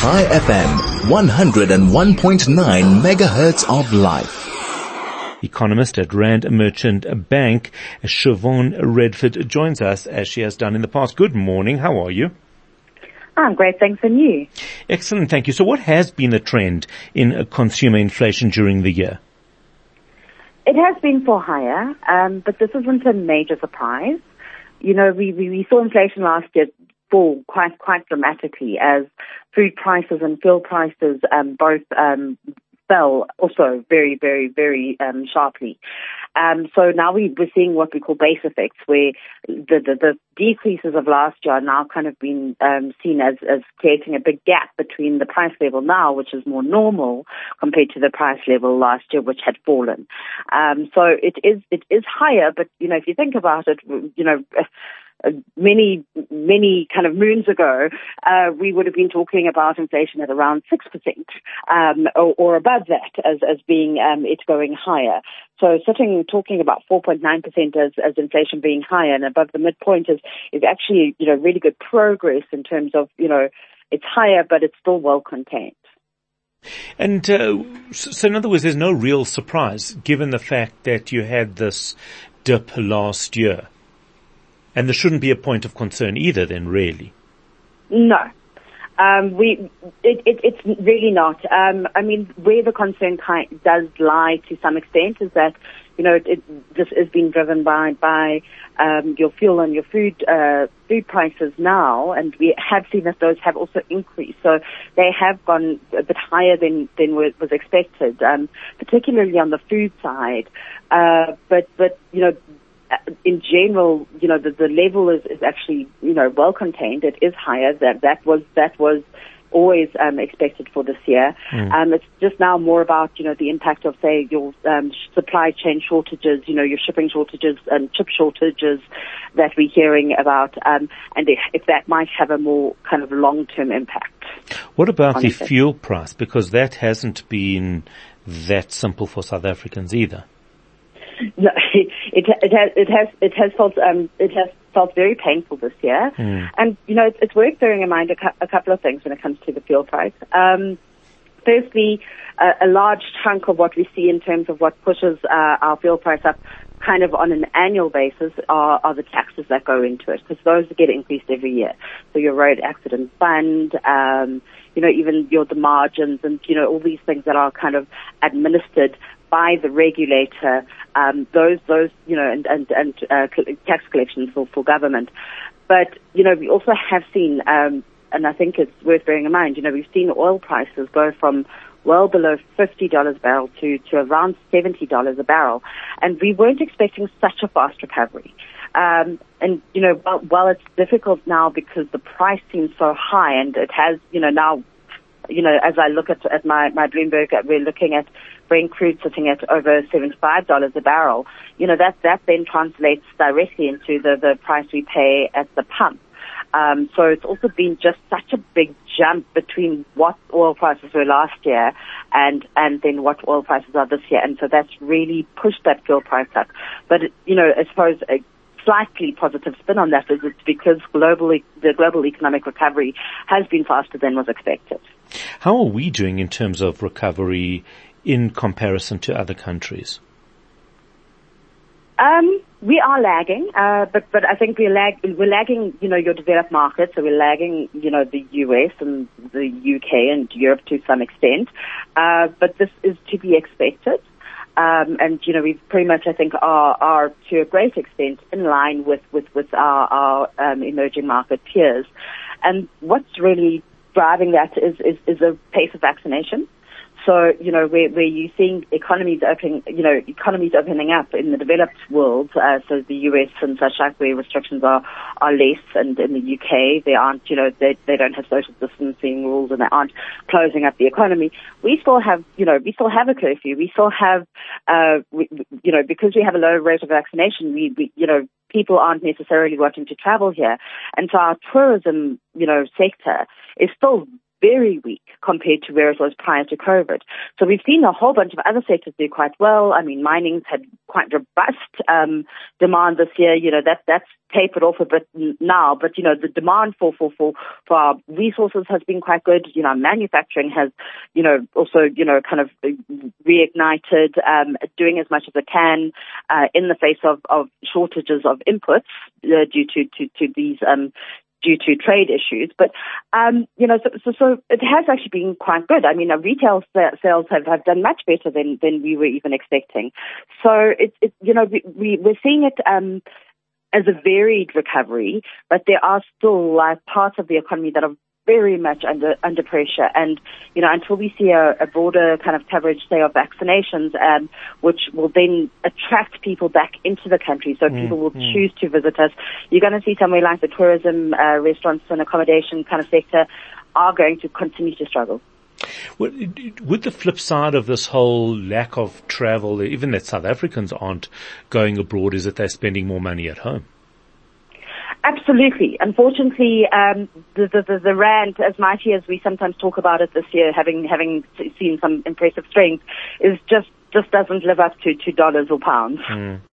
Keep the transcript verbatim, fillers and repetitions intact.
Chai F M, one oh one point nine megahertz of life. Economist at Rand Merchant Bank, Siobhan Redford, joins us as she has done in the past. Good morning. How are you? I'm great, thanks, and you? Excellent, thank you. So what has been the trend in consumer inflation during the year? It has been for higher, um, but this isn't a major surprise. You know, we, we, we saw inflation last year fall quite quite dramatically as food prices and fuel prices um, both um, fell also very, very, very um, sharply. Um, so now we, we're seeing what we call base effects, where the, the, the decreases of last year are now kind of been um, seen as, as creating a big gap between the price level now, which is more normal, compared to the price level last year, which had fallen. Um, so it is it is higher, but you know, if you think about it, you know. Uh, many, many kind of moons ago, uh, we would have been talking about inflation at around six percent, um, or, or above that as, as being, um, it going higher. So sitting, talking about four point nine percent as, as inflation being higher and above the midpoint is, is actually, you know, really good progress in terms of, you know, it's higher, but it's still well contained. And uh, so in other words, there's no real surprise given the fact that you had this dip last year. And there shouldn't be a point of concern either then, really. No. Um, we, it, it, it's really not. Um, I mean, where the concern kind does lie to some extent is that, you know, it, it, this is being driven by, by, um, your fuel and your food, uh, food prices now, and we have seen that those have also increased. So they have gone a bit higher than, than was expected, um, particularly on the food side. Uh, but, but, you know, in general, you know, the, the level is, is actually, you know, well contained. It is higher. That that was that was always um, expected for this year. Mm. Um, it's just now more about, you know, the impact of, say, your um, supply chain shortages, you know, your shipping shortages and chip shortages that we're hearing about, um, and if, if that might have a more kind of long-term impact. What about the fuel price? Because that hasn't been that simple for South Africans either. No, it, it, it has it has it has felt um it has felt very painful this year, mm. and you know it's, it's worth bearing in mind a, cu- a couple of things when it comes to the fuel price. Um, firstly, uh, a large chunk of what we see in terms of what pushes uh, our fuel price up, kind of on an annual basis, are, are the taxes that go into it, because those get increased every year. So your road accident fund, um, you know, even your the margins, and you know all these things that are kind of administered by the regulator, um, those, those, you know, and, and, and, uh, tax collections for, for government. But, you know, we also have seen, um, and I think it's worth bearing in mind, you know, we've seen oil prices go from well below fifty dollars a barrel to, to around seventy dollars a barrel. And we weren't expecting such a fast recovery. Um, and, you know, while, while it's difficult now because the price seems so high, and it has, you know, now, you know, as I look at, at my, my Bloomberg, we're looking at Brent crude sitting at over seventy-five dollars a barrel. You know, that, that then translates directly into the, the price we pay at the pump. Um, so it's also been just such a big jump between what oil prices were last year and, and then what oil prices are this year. And so that's really pushed that fuel price up. But, you know, I suppose a slightly positive spin on that is it's because globally, the global economic recovery has been faster than was expected. How are we doing in terms of recovery in comparison to other countries? Um, we are lagging, uh, but, but I think we're lag, we're lagging, you know, your developed markets, so we're lagging, you know, the U S and the U K and Europe to some extent. Uh, but this is to be expected. Um, and, you know, we pretty much, I think, are, are to a great extent in line with, with, with our, our, um, emerging market peers. And what's really driving that is, is, is a pace of vaccination. So, you know, where, where you're seeing economies opening, you know, economies opening up in the developed world, uh, so the U S and such like, where restrictions are, are less, and in the U K, they aren't, you know, they, they don't have social distancing rules and they aren't closing up the economy. We still have, you know, we still have a curfew. We still have, uh, we, you know, because we have a low rate of vaccination, we, we, you know, people aren't necessarily wanting to travel here. And so our tourism, you know, sector is still very weak compared to where it was prior to COVID. So we've seen a whole bunch of other sectors do quite well. I mean, mining's had quite robust um, demand this year. You know, that that's tapered off a bit now, but, you know, the demand for, for, for, for our resources has been quite good. You know, manufacturing has, you know, also, you know, kind of reignited, um, doing as much as it can uh, in the face of, of shortages of inputs uh, due to, to, to these um due to trade issues. But, um, you know, so, so, so it has actually been quite good. I mean, our retail sales have, have done much better than, than we were even expecting. So, it, it, you know, we, we, we're seeing it um, as a varied recovery, but there are still uh, parts of the economy that are very much under under pressure. And, you know, until we see a, a broader kind of coverage, say, of vaccinations, um, which will then attract people back into the country, so mm, people will mm. choose to visit us, you're going to see somewhere like the tourism, uh, restaurants and accommodation kind of sector are going to continue to struggle. Would the flip side of this whole lack of travel, even that South Africans aren't going abroad, is that they're spending more money at home? Absolutely. Unfortunately, um, the, the, the rand, as mighty as we sometimes talk about it this year, having having seen some impressive strength, is just just doesn't live up to to dollars or pounds. Mm.